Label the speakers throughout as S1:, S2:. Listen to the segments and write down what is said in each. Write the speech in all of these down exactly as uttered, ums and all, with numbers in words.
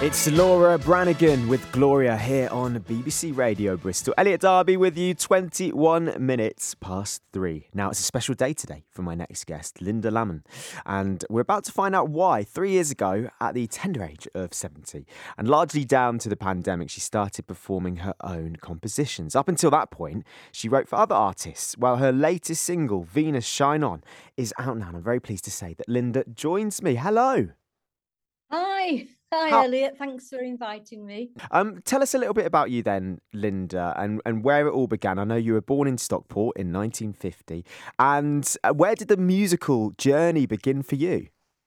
S1: It's Laura Branigan with Gloria here on B B C Radio Bristol. Elliot Darby with you, twenty-one minutes past three. Now, it's a special day today for my next guest, Linda Lamont. And we're about to find out why. Three years ago, at the tender age of seventy, and largely down to the pandemic, she started performing her own compositions. Up until that point, she wrote for other artists. Well, her latest single, Venus Shine On, is out now. And I'm very pleased to say that Linda joins me. Hello.
S2: Hi. Hi,
S1: How-
S2: Elliot. Thanks for inviting me.
S1: Um, tell us a little bit about you then, Linda, and, and where it all began. I know you were born in Stockport in nineteen fifty. And uh, where did the musical journey begin for you?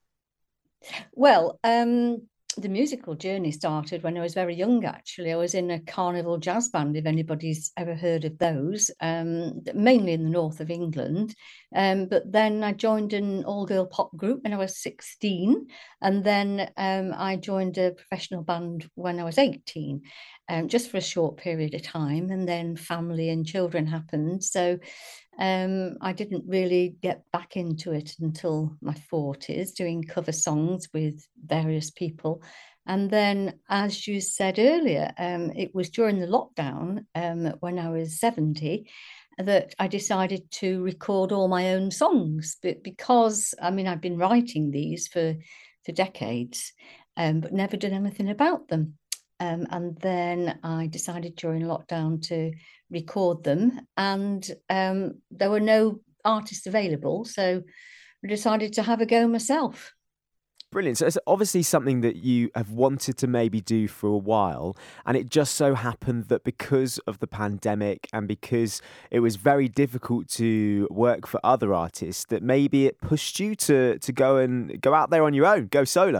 S2: Well, um, the musical journey started when I was very young, actually. I was in a carnival jazz band, if anybody's ever heard of those, um, mainly in the north of England. Um, but then I joined an all-girl pop group when I was sixteen. And then um, I joined a professional band when I was eighteen, um, just for a short period of time. And then family and children happened. So um, I didn't really get back into it until my forties, doing cover songs with various people. And then, as you said earlier, um, it was during the lockdown um, when I was seventy that I decided to record all my own songs. But because, I mean, I've been writing these for, for decades, um, but never done anything about them. Um, and then I decided during lockdown to record them, and um, there were no artists available, so I decided to have a go myself.
S1: Brilliant. So it's obviously something that you have wanted to maybe do for a while. And it just so happened that because of the pandemic and because it was very difficult to work for other artists, that maybe it pushed you to, to go and go out there on your own, go solo.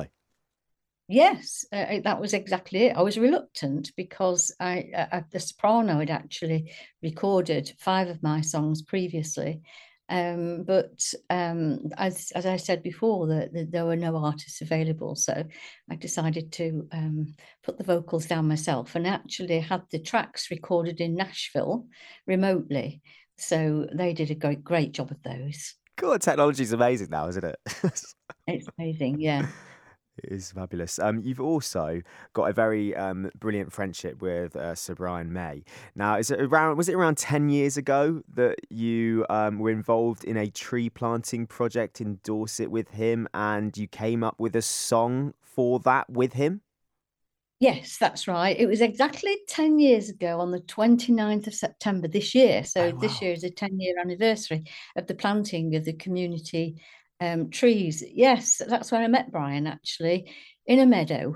S2: Yes, uh, that was exactly it. I was reluctant because I, uh, at the Soprano, had actually recorded five of my songs previously. Um, but um, as as I said before, that the, there were no artists available, so I decided to um, put the vocals down myself, and actually had the tracks recorded in Nashville remotely. So they did a great great job of those.
S1: Cool. Technology's amazing now, isn't it?
S2: It's amazing, yeah.
S1: It is fabulous. Um, you've also got a very um, brilliant friendship with uh, Sir Brian May. Now, is it around? Was it around ten years ago that you um, were involved in a tree planting project in Dorset with him, and you came up with a song for that with him?
S2: Yes, that's right. It was exactly ten years ago on the twenty-ninth of September this year. So
S1: Oh
S2: this
S1: wow!
S2: year is a ten-year anniversary of the planting of the community um, trees. Yes, that's where I met Brian, actually, in a meadow,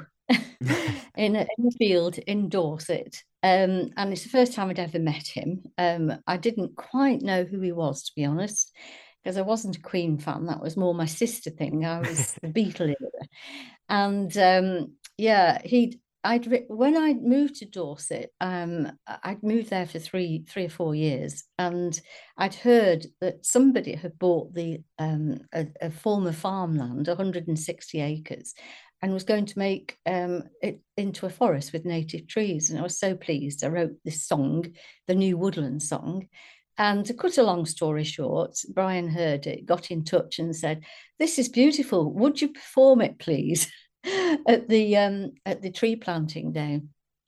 S2: in a, in a field in Dorset. Um, and it's the first time I'd ever met him. Um, I didn't quite know who he was, to be honest, because I wasn't a Queen fan. That was more my sister thing. I was the Beatle era. And um, yeah, he'd I'd ri- when I moved to Dorset, um, I- I'd moved there for three, three or four years, and I'd heard that somebody had bought the um, a, a former farmland, one hundred sixty acres, and was going to make um, it into a forest with native trees. And I was so pleased. I wrote this song, the New Woodland Song. And to cut a long story short, Brian heard it, got in touch, and said, "This is beautiful. Would you perform it, please?" at the um, at the tree planting day.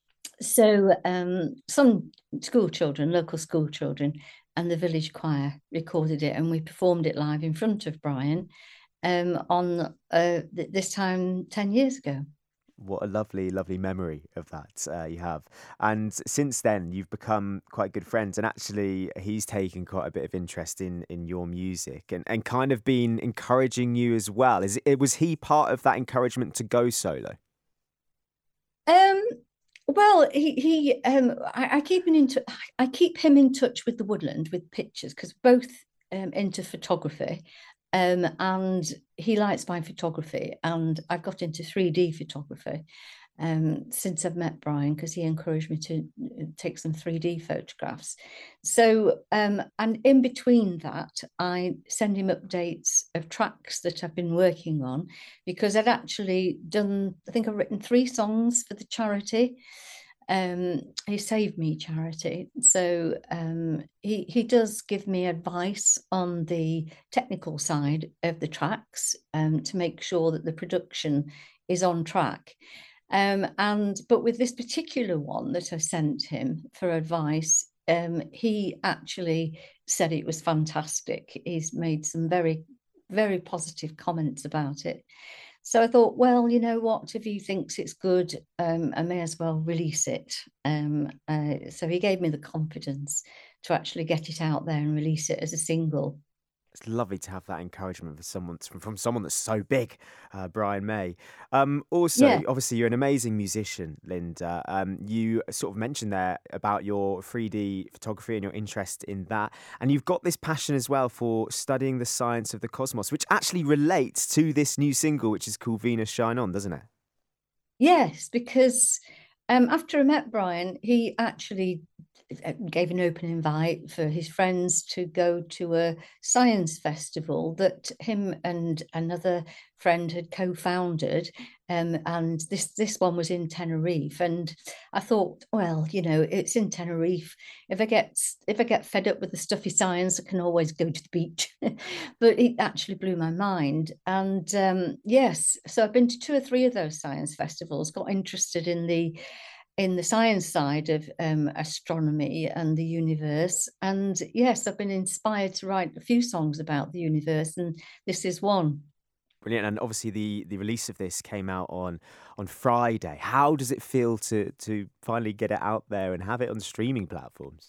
S2: So um, some school children, local school children, and the village choir recorded it, and we performed it live in front of Brian um, on uh, th- this time ten years ago.
S1: What a lovely, lovely memory of that uh, you have. And since then, you've become quite good friends. And actually, he's taken quite a bit of interest in in your music and, and kind of been encouraging you as well. Is it was he part of that encouragement to go solo?
S2: Um, well, he he um, I, I keep him in t- I keep him in touch with the woodland with pictures because both um, into photography, um, and he likes my photography, and I've got into three D photography um, since I've met Brian because he encouraged me to uh, take some three D photographs. So, um, and in between that, I send him updates of tracks that I've been working on because I'd actually done, I think I've written three songs for the charity. Um, he saved me charity. So um, he he does give me advice on the technical side of the tracks um, to make sure that the production is on track. Um, and but with this particular one that I sent him for advice, um, he actually said it was fantastic. He's made some very, very positive comments about it. So I thought, well, you know what, if he thinks it's good, um, I may as well release it. Um, uh, so he gave me the confidence to actually get it out there and release it as a single.
S1: It's lovely to have that encouragement for someone from, from someone that's so big, uh, Brian May. Um, also,
S2: Yeah.
S1: obviously, you're an amazing musician, Linda. Um, you sort of mentioned there about your three D photography and your interest in that. And you've got this passion as well for studying the science of the cosmos, which actually relates to this new single, which is called Venus Shine On, doesn't it?
S2: Yes, because um, after I met Brian, he actually gave an open invite for his friends to go to a science festival that him and another friend had co-founded, um, and this this one was in Tenerife. And I thought, well, you know, it's in Tenerife. If I get if I get fed up with the stuffy science, I can always go to the beach. But it actually blew my mind. And um, yes, so I've been to two or three of those science festivals. Got interested in the in the science side of um, astronomy and the universe. And yes, I've been inspired to write a few songs about the universe, and this is one.
S1: Brilliant. And obviously the, the release of this came out on on Friday. How does it feel to to finally get it out there and have it on streaming platforms?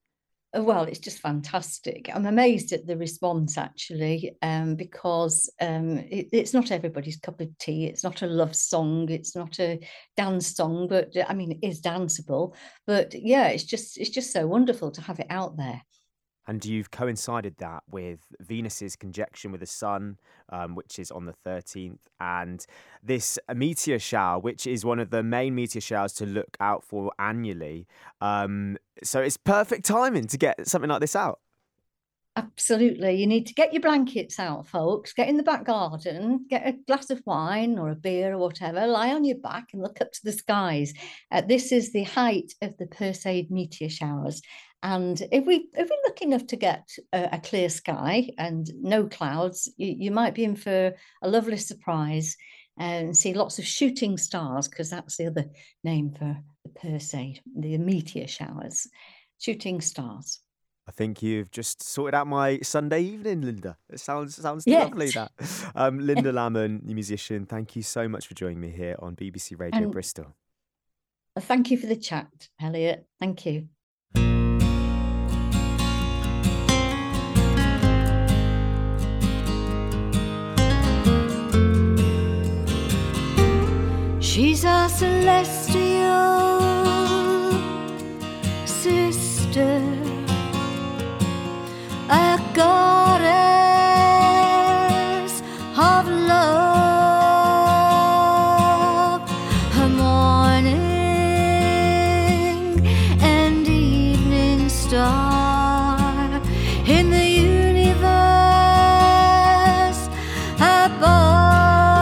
S2: Well, it's just fantastic. I'm amazed at the response, actually, um, because um, it, it's not everybody's cup of tea. It's not a love song. It's not a dance song, but I mean, it is danceable. But yeah, it's just it's just so wonderful to have it out there.
S1: And you've coincided that with Venus's conjunction with the sun, um, which is on the thirteenth, and this meteor shower, which is one of the main meteor showers to look out for annually. Um, so it's perfect timing to get something like this out.
S2: Absolutely. You need to get your blankets out, folks. Get in the back garden, get a glass of wine or a beer or whatever, lie on your back and look up to the skies. Uh, this is the height of the Perseid meteor showers. And if we if we're lucky enough to get a, a clear sky and no clouds, you, you might be in for a lovely surprise and see lots of shooting stars, because that's the other name for the Perseid, the meteor showers, shooting stars.
S1: I think you've just sorted out my Sunday evening, Linda. It sounds sounds
S2: Yes.
S1: lovely, that. Um, Linda Lamon, the musician, thank you so much for joining me here on B B C Radio
S2: And
S1: Bristol.
S2: thank you for the chat, Elliot. Thank you.
S3: She's a celestial sister, a goddess of love, a morning and evening star in the universe above.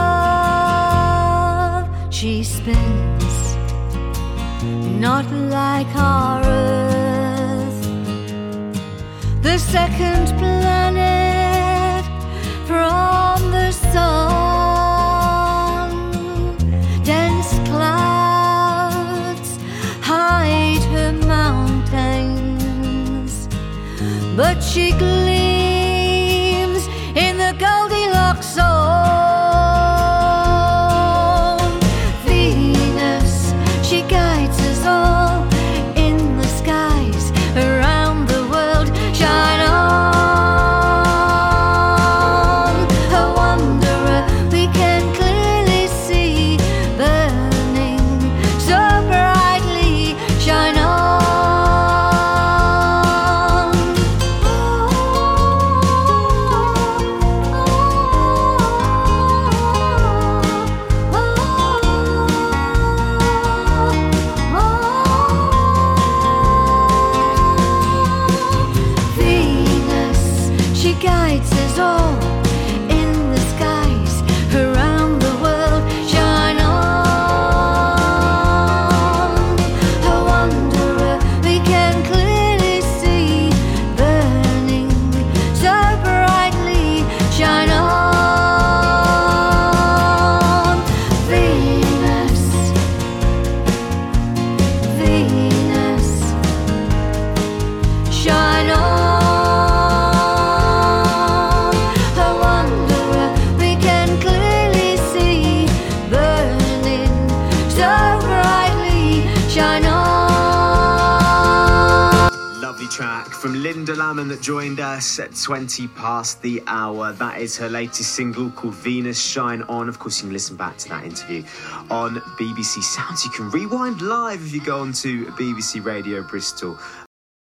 S3: She spins not like our Earth, the second planet from the sun. Dense clouds hide her mountains, but she gleams in the Goldilocks zone. Venus, she guides us all in the skies around the world. Shine on, a wanderer we can clearly see, burning so brightly. Shine on. Oh,
S1: Lovely track from Linda Lammen that joined us at twenty past the hour. That is her latest single called Venus Shine On. Of course, you can listen back to that interview on B B C Sounds. You can rewind live if you go on to B B C Radio Bristol